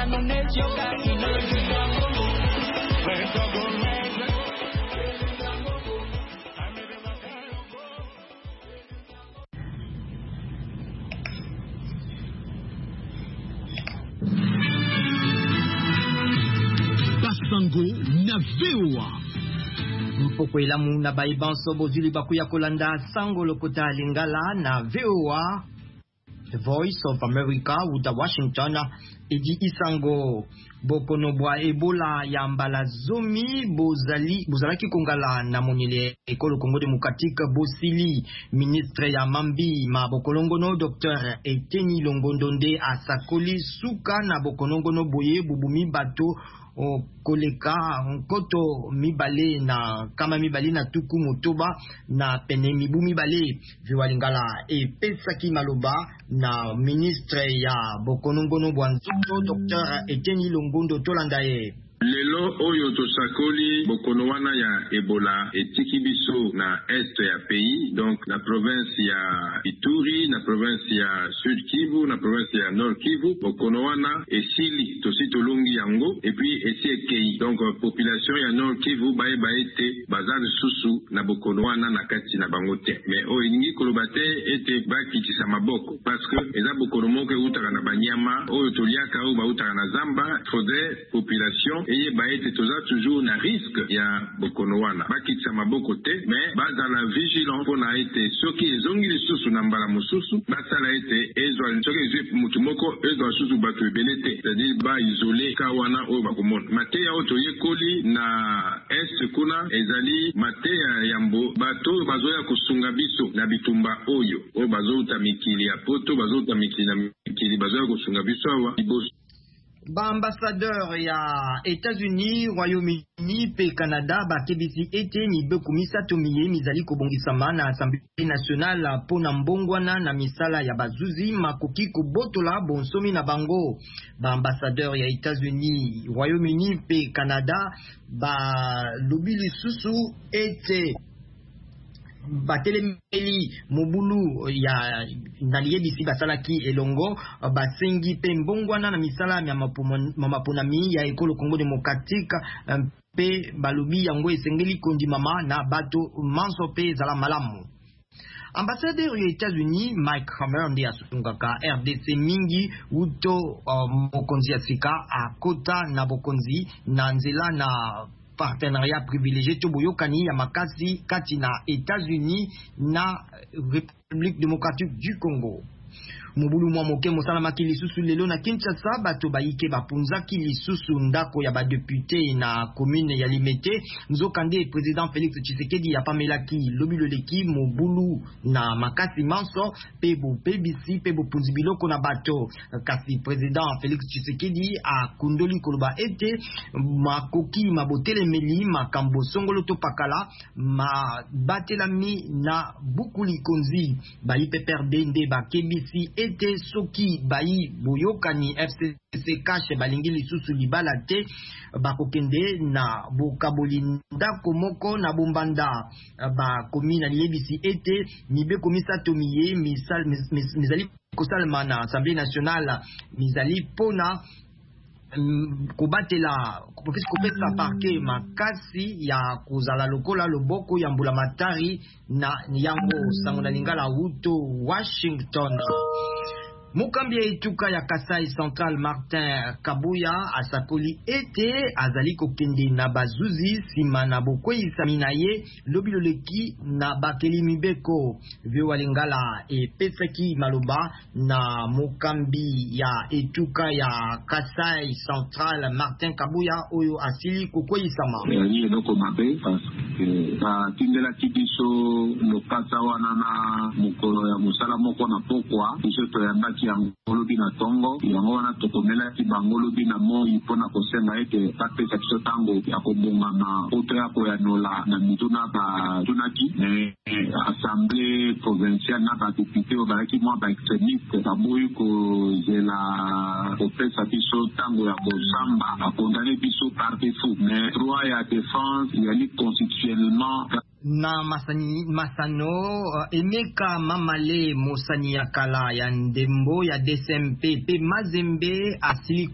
Basango na VOA. Mpokwela muna baibanso bozuli bakuya kolanda sango lokota lingala na VOA. The Voice of America uta Washington edi isango bokono bwa Ebola ya mbala zomi bozalaki kongala na monyele ekolo Kongo Demokratika bosili ministre ya mambi ma bokolongono Dr. Eteni Longondonde asakoli suka na bokolongono boye bubumi bato o koleka nkoto mibale na kama mibale na tuku motoba na pene mibu mibale viwalingala pesaki maloba na ministre ya bokonongono bwanzuko Dr. Eteni Longondo Tolandaye. Lelo oyo tosakoli bokono wana ya Ebola etiki biso na est ya pays, donc la province ya Ituri, na province ya Sud Kivu, na province ya Nord Kivu, bokono wana esili tosi tolongi yango et puis esi ekei. Donc population ya Nord Kivu baete bazar susu na bokono wana na kati na bango te. Mais o elingi koloba te ete bakitisa maboko parce que eza bokono moko eutaka na banyama oyo toliaka oyo bautaka na zamba, faudrait population eye baete toza toujours na risque ya bokono wana bakitisa maboko te, mais bazala vigilant mpona ete soki ezongi lisusu na mbala mosusu basala ete ezwa soki ezwi mutu moko ezwa susu bato ebele te, c'est-à-dire baisole ka wana oyo bakomona mateya oyo toyekoli na est kuna ezali mateya ya mbo bato oyo bazoya kosunga biso na bitumba oyo bazouta mikili ya poto bazouta mikili na mikili bazoya kosunga biso awa liboso. Ambassadeur ya États-Unis, Royaume-Uni pe Canada bakebisi ete mibekumisa tomiye mizali kobongisama na Assemblée nationale pona mbongwana na misala ya bazuzi makoki kobotola bonsomi na bango. Ambassadeur ya États-Unis, Royaume-Uni pe Canada lobili susu ete batelemeli mobulu ya naliyebisi basalaki elongo basengi pe mbongwana na misala ya maponami ya ekolo Kongo Demokratika pe balobi yango esengeli kondimama na bato manso pe zala malamu. Ambassadeur ya États-Unis Mike Hammer ndi asungaka RDC mingi uto mokonzi ya sika akota na bokonzi na nzela na partenariat privilégié toboyokani ya makasi kati na États-Unis na République démocratique du Congo. Mobulu mwa moke mosala makili susu lelo na Kinshasa bato baike bapunzaki lisusu ndako ya badepute na commune ya Limete nzokande président Félix Tshisekedi ya pamelaki lobilo leki mobulu na makasi manso pebo PBC pebo punzi biloko na bato kasi président Félix Tshisekedi a kundoli koloba ete makoki mabotele meli makambo songolo to pakala ma batelami na bukuli konzi bayi peperde nde ba KBC ete soki bayi boyokani FCC cache balingi lisusu libala te bakokende na bokaboli ndako moko na bombanda bakomi na liyebisi ete mibeko misato miye mizali kosalema na Assemblée nationale mizali pona kobatela kopesa parke makasi ya kuzala lokola loboko ya mbula matari na yango sango na lingala uto Washington. Mukambi ya ituka ya Kasai Central Martin Kabuya asakoli ete azali kokende na bazuzi sima na bokwei saminaye lobiloleki na bakeli mibeko vyo walingala pesaki maloba na mukambi ya ituka ya Kasai Central Martin Kabuya oyo asili kokwei sama. Ni loko mabe parce tindela kibiso lokasa wana na mukolo ya musala moko na pokwa iso to ya Yangolobi na tongo yango wana tokomela ki bangolobi na moi mpona kosenga ete bapesa biso tango ya kobongama oto ya koyanola na mituna batunaki assemblée provinciale na badepute oyo bazalaki mwa baextrémiste baboyi kozela kopesa biso tango ya kosamba bakondane biso par défaut mais droit ya défense yali constitutionnellement na masano Emeka Mamale mosani ya kala ya ndembo ya DSMP pe Mazembe asili